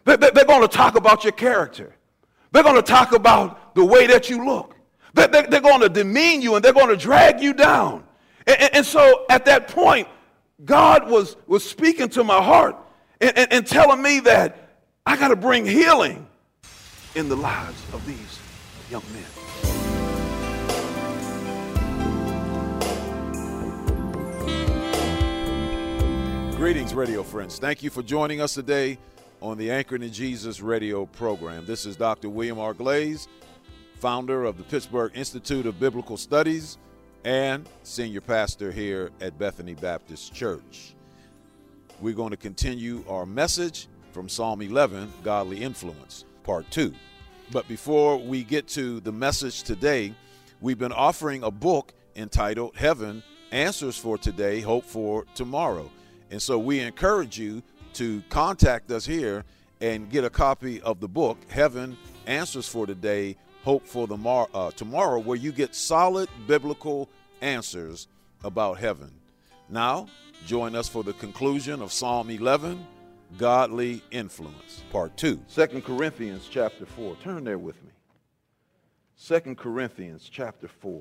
They're going to talk about your character. They're going to talk about the way that you look. They're going to demean you, and they're going to drag you down. And so at that point, God was speaking to my heart and telling me that I got to bring healing in the lives of these young men. Greetings, radio friends. Thank you for joining us today on the Anchored in Jesus radio program. This is Dr. William R. Glaze, founder of the Pittsburgh Institute of Biblical Studies and senior pastor here at Bethany Baptist Church. We're going to continue our message from Psalm 11, Godly Influence, Part 2. But before we get to the message today, we've been offering a book entitled Heaven Answers for Today, Hope for Tomorrow. And so we encourage you to contact us here and get a copy of the book, Heaven Answers for Today, Hope for Tomorrow, where you get solid biblical answers about heaven. Now, join us for the conclusion of Psalm 11, Godly Influence, Part 2. 2 Corinthians chapter 4. Turn there with me. 2 Corinthians chapter 4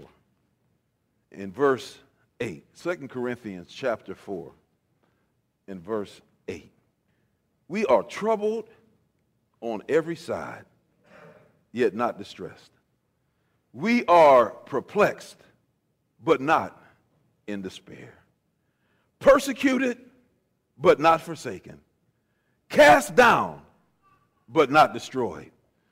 in verse 8. 2 Corinthians chapter 4 in verse 8. We are troubled on every side, yet not distressed. We are perplexed, but not in despair. Persecuted, but not forsaken. Cast down, but not destroyed.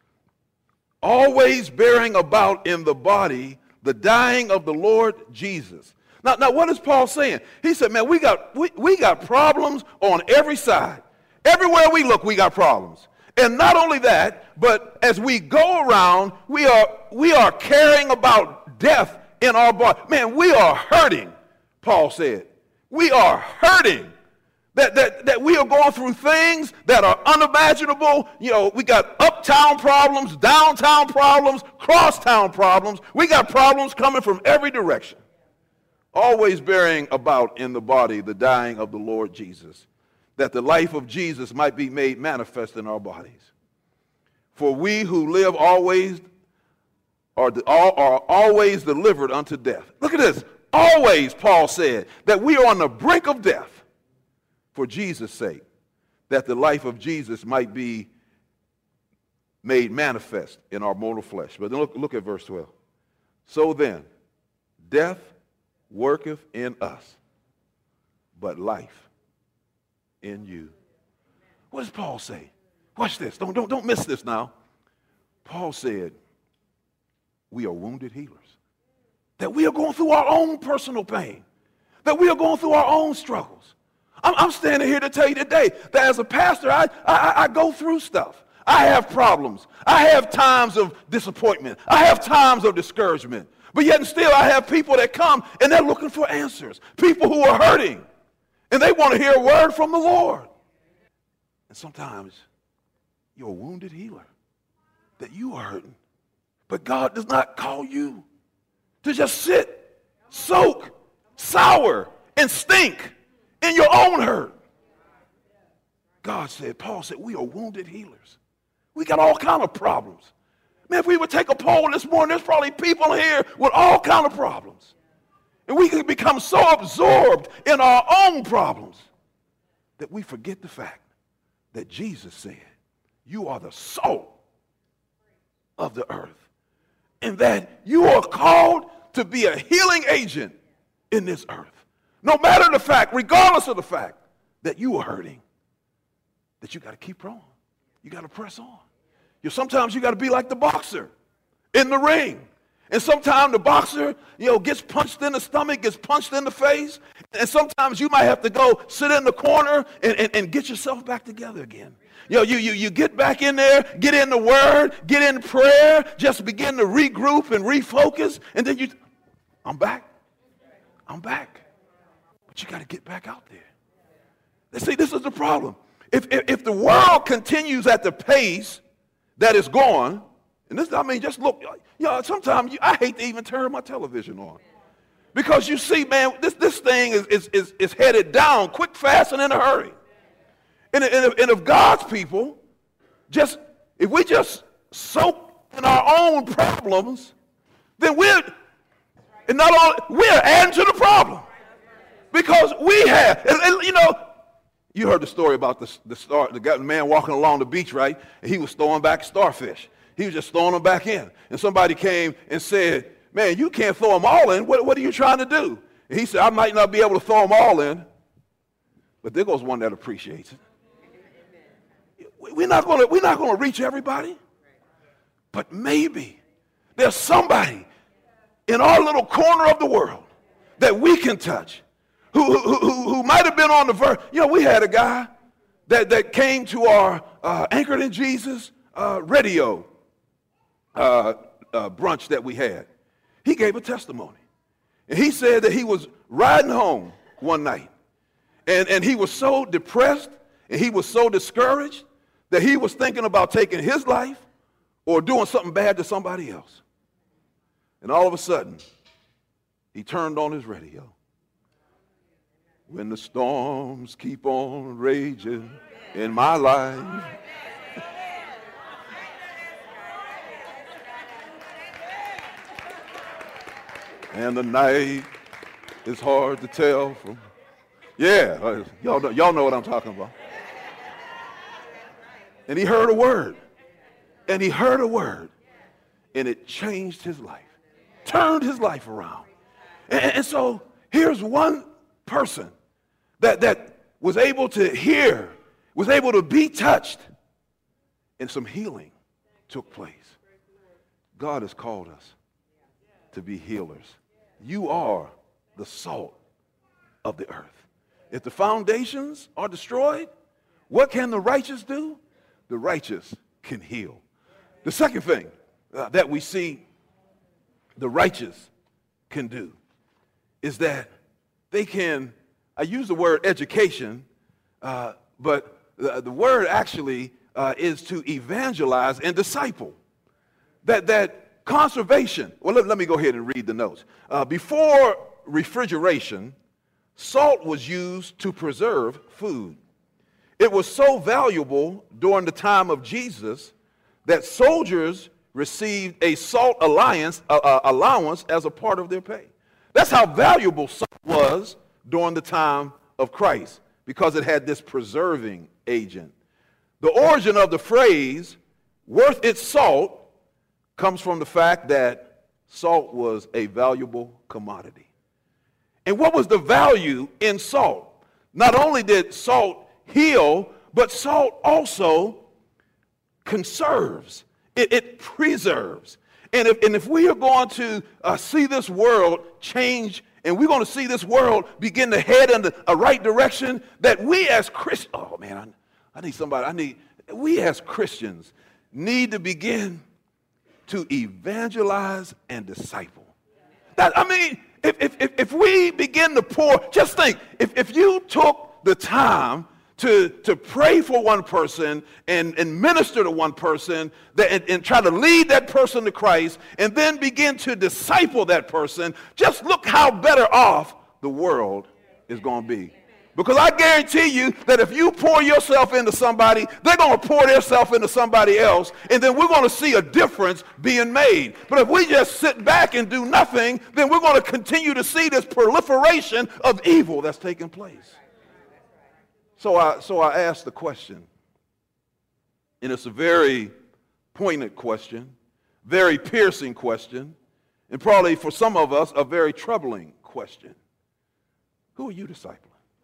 Always bearing about in the body the dying of the Lord Jesus. Now, what is Paul saying? He said, man, we got problems on every side. Everywhere we look, we got problems. And not only that, but as we go around, we are carrying about death in our body. Man, we are hurting, Paul said. We are hurting. That we are going through things that are unimaginable. You know, we got uptown problems, downtown problems, crosstown problems. We got problems coming from every direction. Always bearing about in the body the dying of the Lord Jesus, that the life of Jesus might be made manifest in our bodies. For we who live always are always delivered unto death. Look at this. Always, Paul said, that we are on the brink of death for Jesus' sake, that the life of Jesus might be made manifest in our mortal flesh. But then look at verse 12. So then, death worketh in us, but life in you. What does Paul say? Watch this. Don't miss this now. Paul said, we are wounded healers. That we are going through our own personal pain. That we are going through our own struggles. I'm standing here to tell you today that as a pastor, I go through stuff. I have problems. I have times of disappointment. I have times of discouragement. But yet and still, I have people that come and they're looking for answers. People who are hurting. And they want to hear a word from the Lord. And sometimes you're a wounded healer. That you are hurting. But God does not call you to just sit, soak, sour, and stink in your own hurt. Paul said, we are wounded healers. We got all kind of problems. Man, if we would take a poll this morning, there's probably people here with all kind of problems. And we can become so absorbed in our own problems that we forget the fact that Jesus said, you are the salt of the earth. And that you are called to be a healing agent in this earth. No matter the fact, regardless of the fact that you are hurting, that you got to keep on. You got to press on. Sometimes you got to be like the boxer in the ring. And sometimes the boxer, gets punched in the stomach, gets punched in the face. And sometimes you might have to go sit in the corner and get yourself back together again. You get back in there, get in the word, get in prayer, just begin to regroup and refocus. And then I'm back. But you got to get back out there. See, this is the problem. If the world continues at the pace that it's going, and this, just look, sometimes I hate to even turn my television on. Because you see, man, this thing is headed down quick, fast, and in a hurry. And if God's people if we just soak in our own problems, then we're adding to the problem. Because we have, and you heard the story about the man walking along the beach, right? And he was throwing back starfish. He was just throwing them back in. And somebody came and said, man, you can't throw them all in. What are you trying to do? And he said, I might not be able to throw them all in, but there goes one that appreciates it. We're not going to reach everybody, but maybe there's somebody in our little corner of the world that we can touch, who might have been on the verge. We had a guy that came to our Anchored in Jesus radio brunch that we had. He gave a testimony. And he said that he was riding home one night, and he was so depressed and he was so discouraged that he was thinking about taking his life or doing something bad to somebody else. And all of a sudden, he turned on his radio. When the storms keep on raging in my life, and the night is hard to tell from, y'all know what I'm talking about. And he heard a word, and it changed his life, turned his life around. And so here's one person that was able to hear, was able to be touched, and some healing took place. God has called us to be healers. You are the salt of the earth. If the foundations are destroyed, what can the righteous do? The righteous can heal. The second thing that we see the righteous can do is that they can, I use the word education, but the word actually is to evangelize and disciple. That conservation. Well, let me go ahead and read the notes. Before refrigeration, salt was used to preserve food. It was so valuable during the time of Jesus that soldiers received a salt allowance as a part of their pay. That's how valuable salt was during the time of Christ, because it had this preserving agent. The origin of the phrase, worth its salt, comes from the fact that salt was a valuable commodity. And what was the value in salt? Not only did salt heal, but salt also conserves. It preserves. And if we are going to see this world change, and we're going to see this world begin to head in a right direction, that we as Christians, we as Christians need to begin to evangelize and disciple. If we begin to pour, just think, if you took the time to pray for one person and minister to one person and try to lead that person to Christ and then begin to disciple that person, just look how better off the world is going to be. Because I guarantee you that if you pour yourself into somebody, they're going to pour themselves into somebody else, and then we're going to see a difference being made. But if we just sit back and do nothing, then we're going to continue to see this proliferation of evil that's taking place. So I asked the question, and it's a very poignant question, very piercing question, and probably for some of us a very troubling question. Who are you discipling?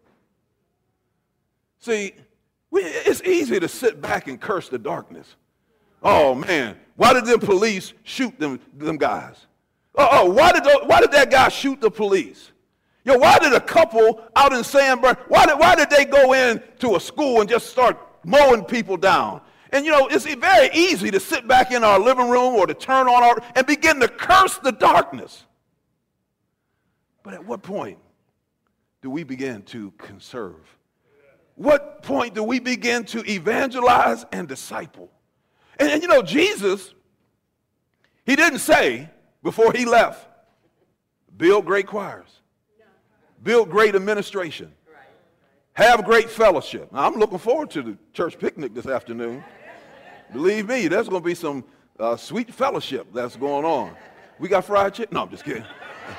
See, it's easy to sit back and curse the darkness. Oh, man, why did the police shoot them guys? Why did that guy shoot the police? Why did a couple out in Sanborn, why did they go into a school and just start mowing people down? And, it's very easy to sit back in our living room or to turn on and begin to curse the darkness. But at what point do we begin to conserve? What point do we begin to evangelize and disciple? And Jesus, he didn't say before he left, build great choirs, build great administration, have great fellowship. Now, I'm looking forward to the church picnic this afternoon. Believe me, there's going to be some sweet fellowship that's going on. We got fried chicken? No, I'm just kidding.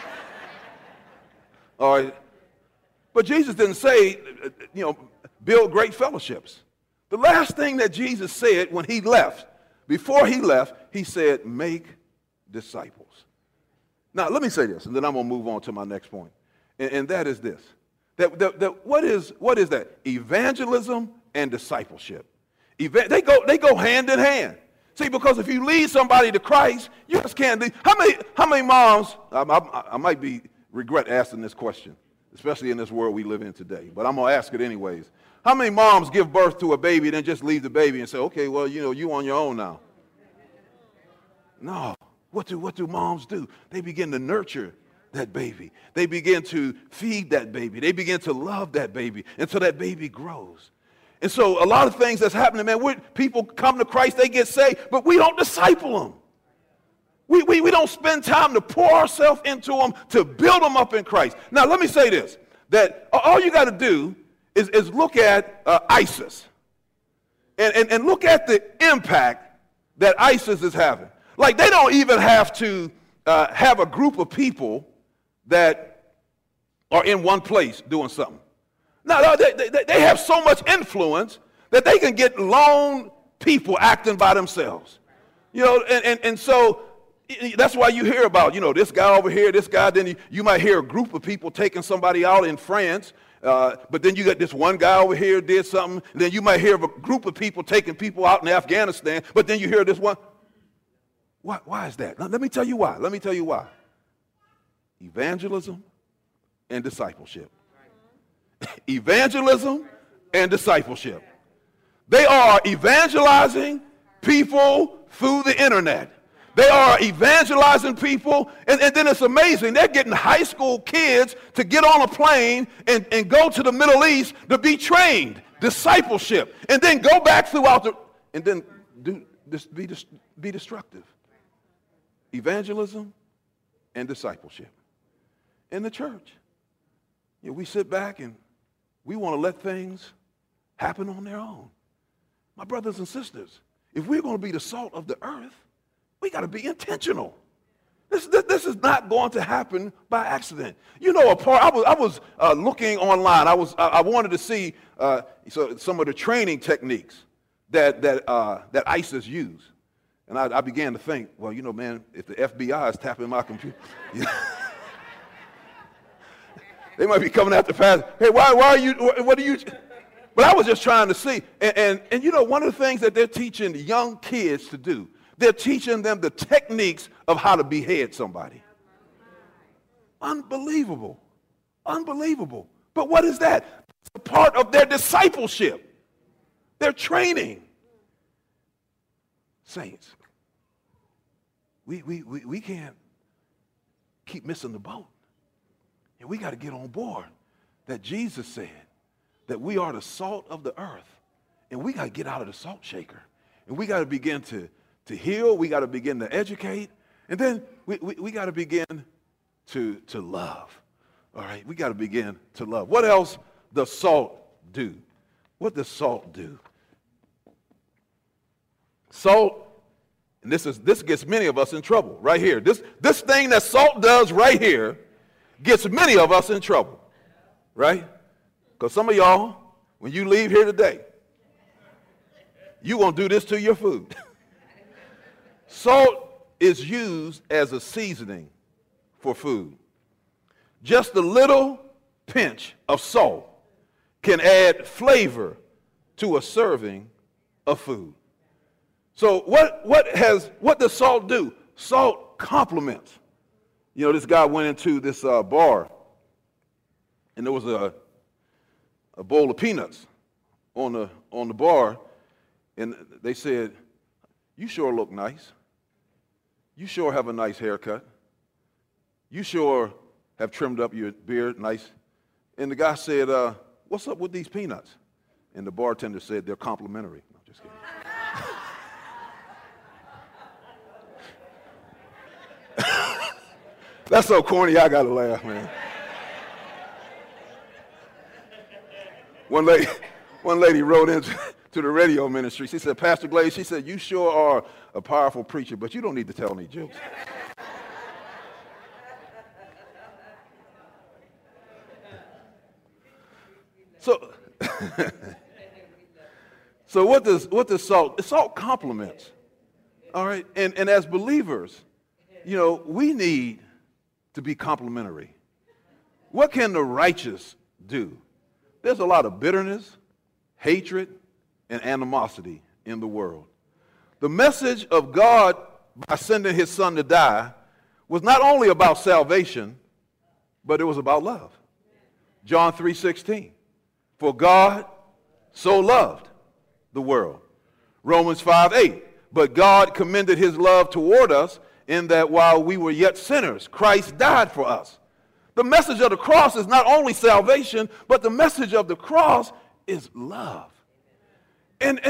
All right. But Jesus didn't say, build great fellowships. The last thing that Jesus said when he left, before he left, he said, make disciples. Now, let me say this, and then I'm going to move on to my next point. And that is this. What is that? Evangelism and discipleship. They go hand in hand. See, because if you lead somebody to Christ, you just can't lead. How many moms, I might regret asking this question, especially in this world we live in today, but I'm going to ask it anyways. How many moms give birth to a baby and then just leave the baby and say, okay, well, you on your own now? No. What do moms do? They begin to nurture that baby. They begin to feed that baby. They begin to love that baby until that baby grows. And so a lot of things that's happening, man, people come to Christ, they get saved, but we don't disciple them. We don't spend time to pour ourselves into them, to build them up in Christ. Now, let me say this, that all you got to do is look at ISIS and look at the impact that ISIS is having. Like, they don't even have to have a group of people that are in one place doing something. No, they have so much influence that they can get lone people acting by themselves. And so that's why you hear about, this guy over here, this guy, then you might hear a group of people taking somebody out in France, but then you got this one guy over here did something, and then you might hear of a group of people taking people out in Afghanistan, but then you hear this one. Why is that? Let me tell you why. Evangelism and discipleship. Evangelism and discipleship. They are evangelizing people through the internet. They are evangelizing people, and then it's amazing. They're getting high school kids to get on a plane and go to the Middle East to be trained, discipleship, and then go back and then be destructive. Evangelism and discipleship. In the church, we sit back and we want to let things happen on their own. My brothers and sisters, if we're going to be the salt of the earth, we got to be intentional. This is not going to happen by accident. I was looking online. I wanted to see some of the training techniques that ISIS use. And I began to think, well, man, if the FBI is tapping my computer, they might be coming after Pastor. Hey, why are you, what are you? But I was just trying to see. And one of the things that they're teaching young kids to do, they're teaching them the techniques of how to behead somebody. Unbelievable. But what is that? It's a part of their discipleship. Their training. Saints, we can't keep missing the boat. And we got to get on board that Jesus said that we are the salt of the earth. And we got to get out of the salt shaker. And we got to begin to heal. We got to begin to educate. And then we got to begin to love. All right, we got to begin to love. What else does salt do? What does salt do? Salt, and this gets many of us in trouble right here. This thing that salt does right here gets many of us in trouble, right? Because some of y'all, when you leave here today, you're going to do this to your food. Salt is used as a seasoning for food. Just a little pinch of salt can add flavor to a serving of food. So what does salt do? Salt complements. This guy went into this bar, and there was a bowl of peanuts on the bar, and they said, "You sure look nice. You sure have a nice haircut. You sure have trimmed up your beard nice." And the guy said, "What's up with these peanuts?" And the bartender said, "They're complimentary." No, just kidding. That's so corny, I got to laugh, man. One lady wrote in to the radio ministry. She said, Pastor Glaze, she said, you sure are a powerful preacher, but you don't need to tell any jokes. So, so what does salt? Salt complements. All right, and as believers, we need to be complimentary. What can the righteous do? There's a lot of bitterness, hatred, and animosity in the world. The message of God by sending his son to die was not only about salvation, but it was about love. John 3:16. For God so loved the world. Romans 5:8. But God commended his love toward us in that while we were yet sinners, Christ died for us. The message of the cross is not only salvation, but the message of the cross is love. And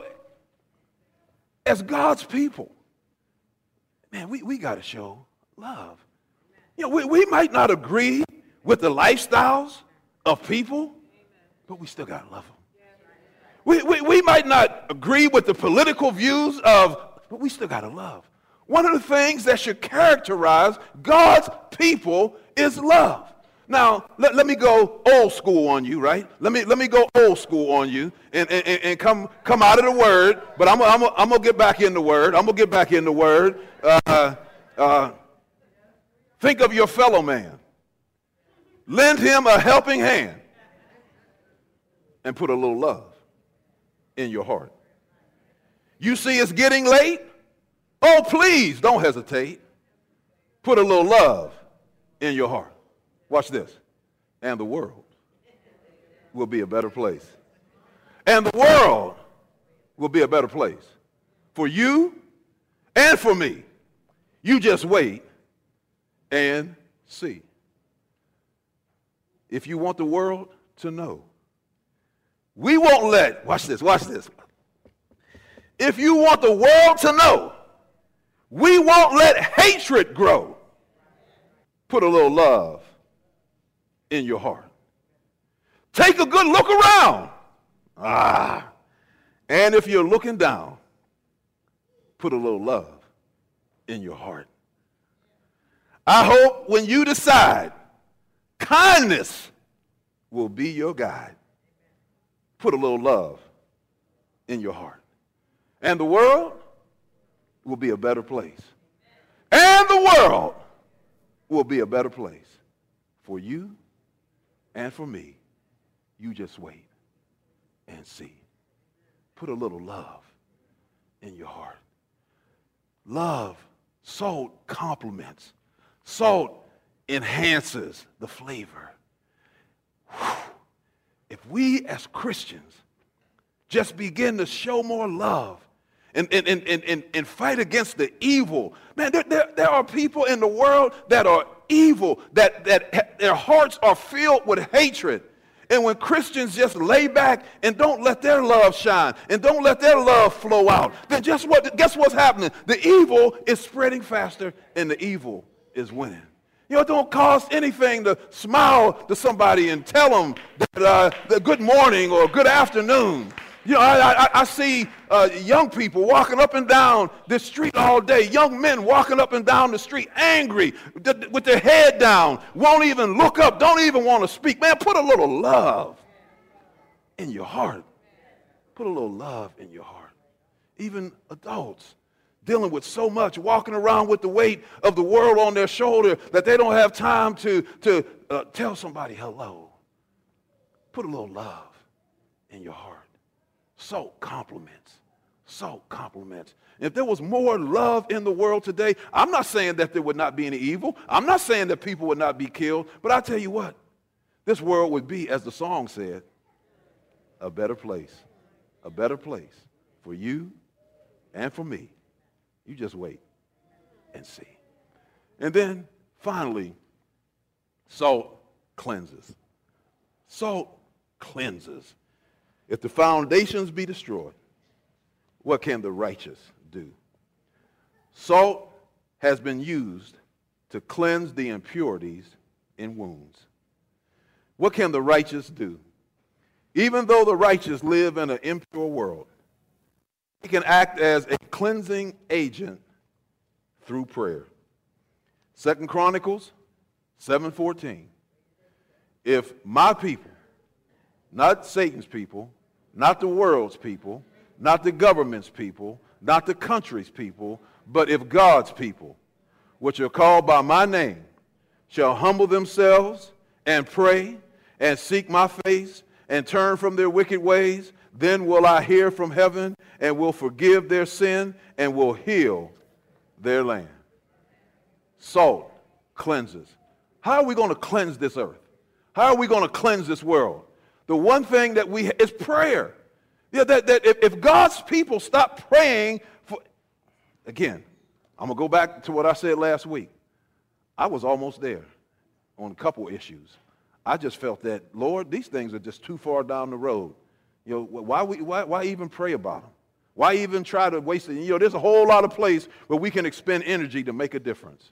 as God's people, man, we got to show love. We might not agree with the lifestyles of people, but we still got to love them. We might not agree with the political views but we still got to love. One of the things that should characterize God's people is love. Now, let me go old school on you, right? Let me go old school on you and come out of the word, but I'm gonna get back in the word. I'm gonna get back in the word. Think of your fellow man. Lend him a helping hand and put a little love in your heart. You see it's getting late? Oh, please don't hesitate. Put a little love in your heart. Watch this. And the world will be a better place. And the world will be a better place for you and for me. You just wait and see. If you want the world to know, we won't watch this. If you want the world to know, we won't let hatred grow. Put a little love in your heart. Take a good look around. And if you're looking down, put a little love in your heart. I hope when you decide, kindness will be your guide. Put a little love in your heart. And the world will be a better place. And the world will be a better place for you and for me. You just wait and see. Put a little love in your heart. Love, salt complements. Salt enhances the flavor. If we as Christians just begin to show more love and fight against the evil, man, there are people in the world that are evil, that their hearts are filled with hatred. And when Christians just lay back and don't let their love shine and don't let their love flow out, then guess what's happening? The evil is spreading faster and the evil is winning. It don't cost anything to smile to somebody and tell them that good morning or good afternoon. I see young people walking up and down the street all day, young men walking up and down the street angry, with their head down, won't even look up, don't even want to speak. Man, put a little love in your heart. Put a little love in your heart. Even adults dealing with so much, walking around with the weight of the world on their shoulder that they don't have time to tell somebody hello. Put a little love in your heart. Salt compliments. Salt compliments. If there was more love in the world today, I'm not saying that there would not be any evil. I'm not saying that people would not be killed. But I tell you what, this world would be, as the song said, a better place. A better place for you and for me. You just wait and see. And then, finally, salt cleanses. Salt cleanses. If the foundations be destroyed, what can the righteous do? Salt has been used to cleanse the impurities in wounds. What can the righteous do? Even though the righteous live in an impure world, he can act as a cleansing agent through prayer. 2 Chronicles 7:14. If my people, not Satan's people, not the world's people, not the government's people, not the country's people, but if God's people, which are called by my name, shall humble themselves and pray and seek my face and turn from their wicked ways, then will I hear from heaven and will forgive their sin and will heal their land. Salt cleanses. How are we going to cleanse this earth? How are we going to cleanse this world? The one thing that is prayer. Yeah, that if God's people stop praying for, again, I'm going to go back to what I said last week. I was almost there on a couple issues. I just felt that, Lord, these things are just too far down the road. You know, why even pray about them? Why even try to waste it? You know, there's a whole lot of place where we can expend energy to make a difference.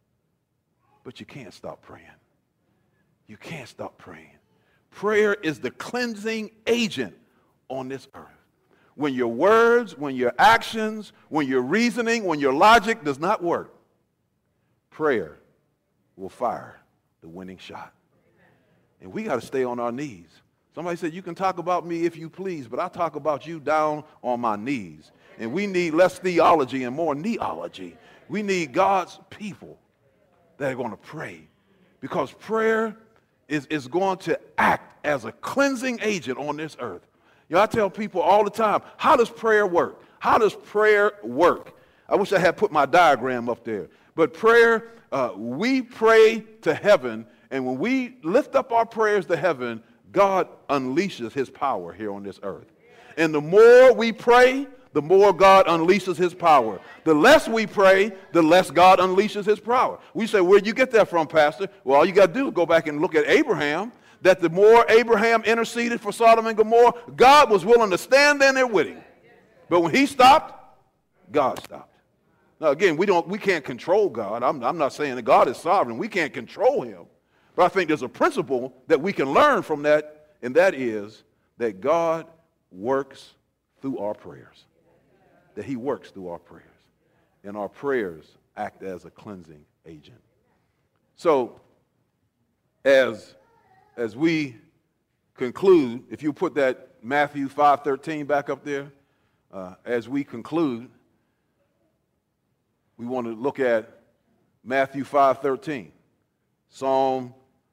But you can't stop praying. You can't stop praying. Prayer is the cleansing agent on this earth. When your words, when your actions, when your reasoning, when your logic does not work, prayer will fire the winning shot. And we got to stay on our knees. Somebody said, you can talk about me if you please, but I talk about you down on my knees. And we need less theology and more neology. We need God's people that are going to pray. Because prayer is going to act as a cleansing agent on this earth. You know, I tell people all the time, how does prayer work? How does prayer work? I wish I had put my diagram up there. But prayer, we pray to heaven, and when we lift up our prayers to heaven, God unleashes his power here on this earth. And the more we pray, the more God unleashes his power. The less we pray, the less God unleashes his power. We say, where'd you get that from, Pastor? Well, all you got to do is go back and look at Abraham, that the more Abraham interceded for Sodom and Gomorrah, God was willing to stand there with him. But when he stopped, God stopped. Now, again, we can't control God. I'm not saying that God is sovereign. We can't control him. But I think there's a principle that we can learn from that, and that is that God works through our prayers. That he works through our prayers. And our prayers act as a cleansing agent. So, as we conclude, if you put that Matthew 5:13 back up there, as we conclude, we want to look at Matthew 5:13. Psalm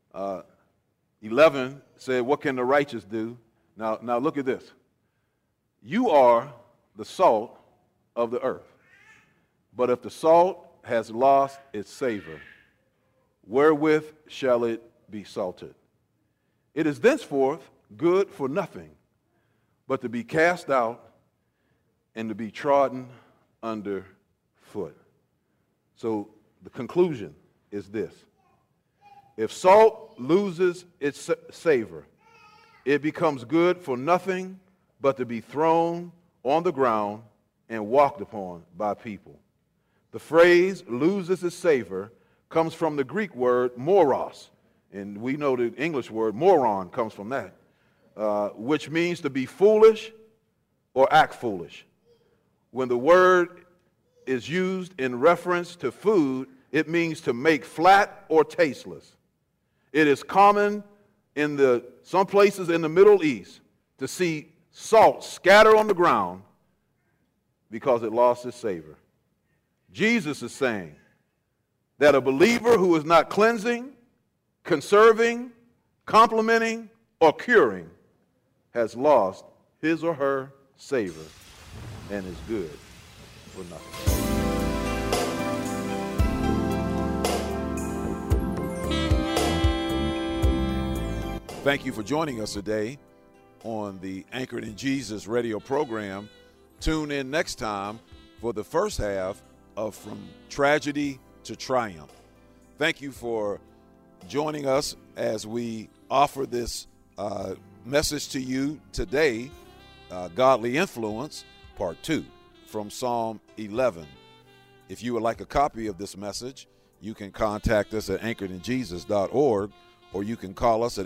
11 said, what can the righteous do? Now look at this. You are the salt of the earth. But if the salt has lost its savor, wherewith shall it be salted? It is thenceforth good for nothing, but to be cast out and to be trodden under foot. So the conclusion is this. If salt loses its savor, it becomes good for nothing but to be thrown on the ground and walked upon by people. The phrase loses its savor comes from the Greek word moros, and we know the English word moron comes from that, which means to be foolish or act foolish. When the word is used in reference to food, it means to make flat or tasteless. It is common in some places in the Middle East to see salt scatter on the ground because it lost its savor. Jesus is saying that a believer who is not cleansing, conserving, complementing, or curing has lost his or her savor and is good for nothing. Thank you for joining us today on the Anchored in Jesus radio program. Tune in next time for the first half of From Tragedy to Triumph. Thank you for joining us as we offer this message to you today, Godly Influence, Part 2, from Psalm 11. If you would like a copy of this message, you can contact us at anchoredinjesus.org, or you can call us at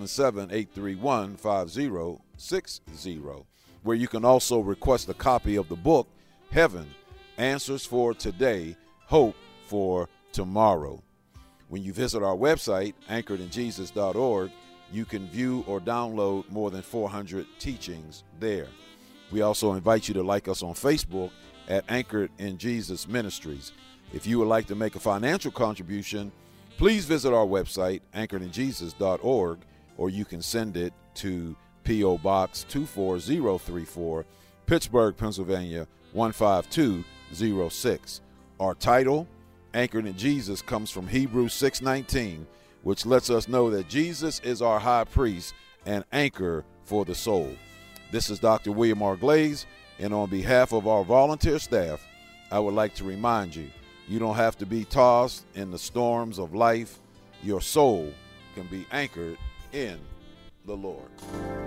877-831-5060, where you can also request a copy of the book, Heaven, Answers for Today, Hope for Tomorrow. When you visit our website, anchoredinjesus.org, you can view or download more than 400 teachings there. We also invite you to like us on Facebook at Anchored in Jesus Ministries. If you would like to make a financial contribution, please visit our website, anchoredinjesus.org, or you can send it to P.O. Box 24034, Pittsburgh, Pennsylvania 15206. Our title, Anchored in Jesus, comes from Hebrews 6:19, which lets us know that Jesus is our high priest and anchor for the soul. This is Dr. William R. Glaze, and on behalf of our volunteer staff, I would like to remind you, you don't have to be tossed in the storms of life. Your soul can be anchored in the Lord.